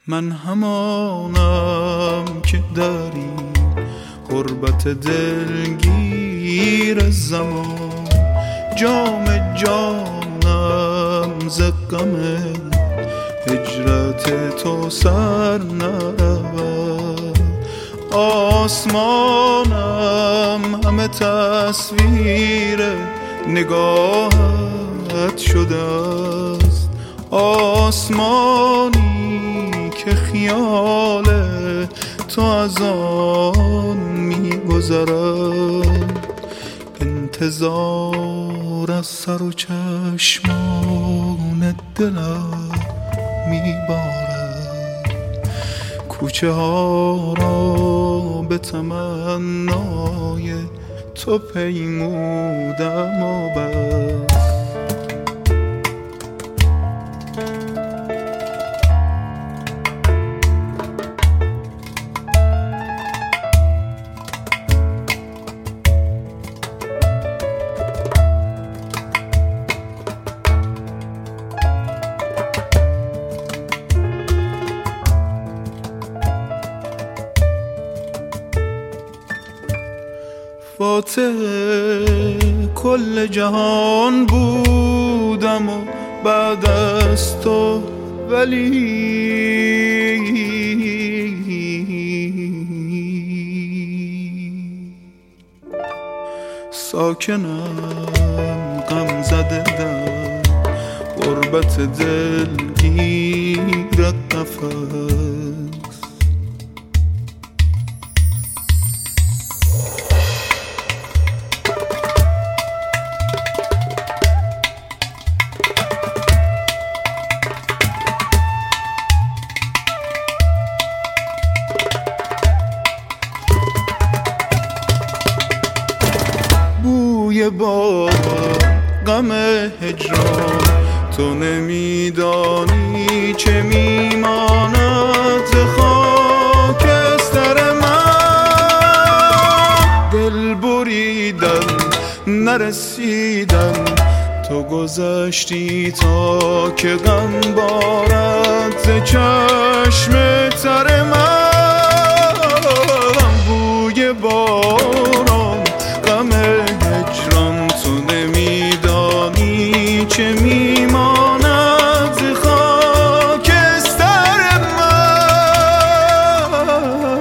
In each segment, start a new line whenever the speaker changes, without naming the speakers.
من همانم که داری غربت دلگیر زمان، جام جانم ز غم هجرت تو سر نرود. آسمانم همه تصویر نگاهت شده است، آسمانی که خیال تو از آن می‌گذرد. انتظار از سر و چشمان دلم می‌بارد، کوچه ها را به تمنای تو پیمودم و بس. فاتح کل جهان بودم و بعد از تو ولی ساکنم غم زده در غربت دلگیرت نفس. بوی با غم هجران تو نمیدانی چه میماند ز خاکستر من. دل بریدن نرسیدن تو گذشتی تا که غم بارد ز چشم تر من. بوی باران غم هجران تو نمیدانی چه میماند ز خاکستر من.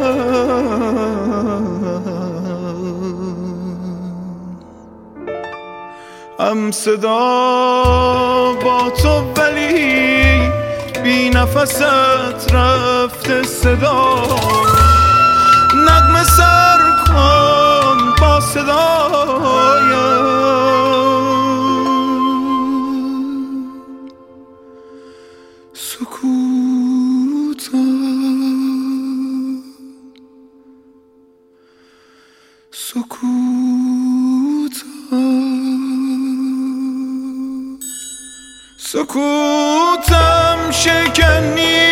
هم صدا با تو ولی بی نفست رفته صدا، نغمه سر کن با صدایم. سکوتم شکنی،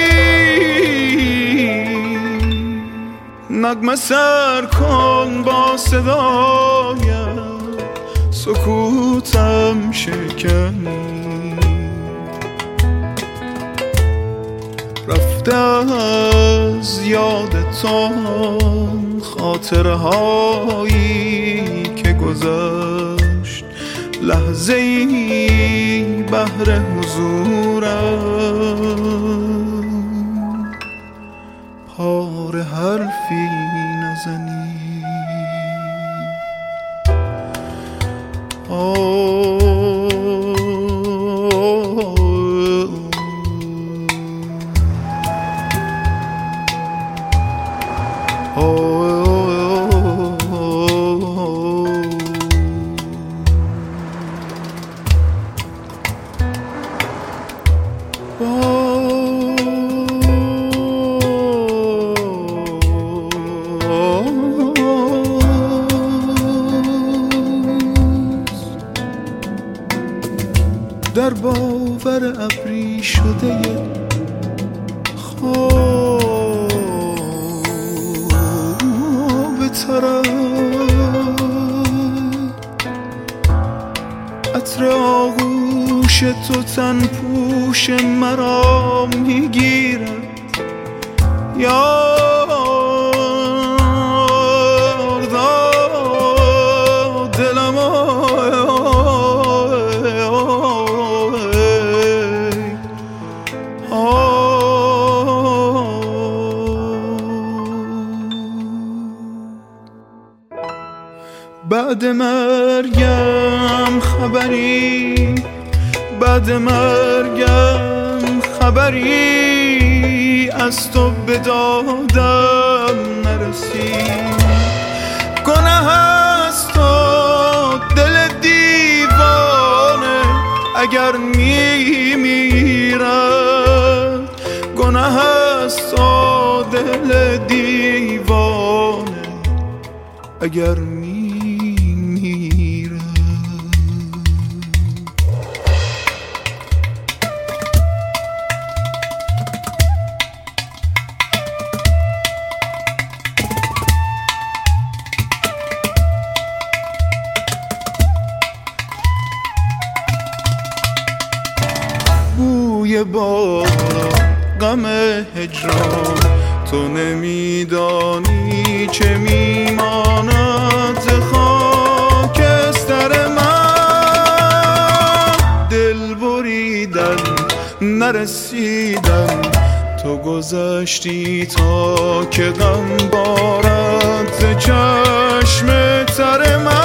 نغمه سر کن با صدایم. سکوتم شکنی، رفته از یاد تو خاطره هایی که گذشت، لحظه ای بهر حضورم پار حرفی نزنی. در باور ابری شده خواب طرف، عطر آغوش تو تن پوش مرا میگیرد، بعد مرگم خبری، بعد مرگم خبری از تو به دادم نرسید. گناه است تو دل دیوانه اگر میمیرد، گناه است تو دل دیوانه اگر میمیرد. بوی باران، غم هجران، تو نمیدانی چه میماند ز خاکستر من. دل بریدن نرسیدم، تو گذشتی تا که غم بارد ز چشم تر من.